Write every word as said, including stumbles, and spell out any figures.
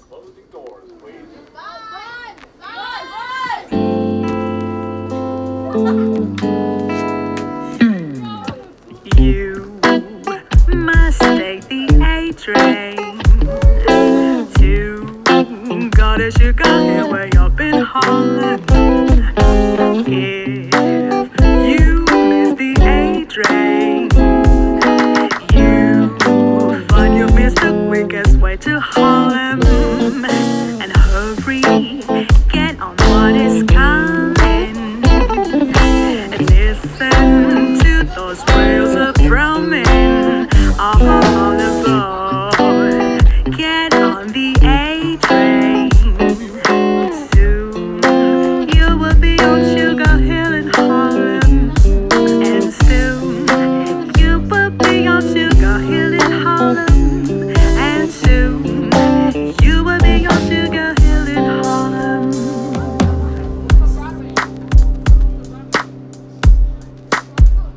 Closing doors, please. Run! Run! You must take the A train to go to Chicago way up in Harlem. If you miss the A train, you find you missed the quickest way to Harlem. And hurry, get on what is coming. And listen to those wails of drumming all aboard. Get on the air.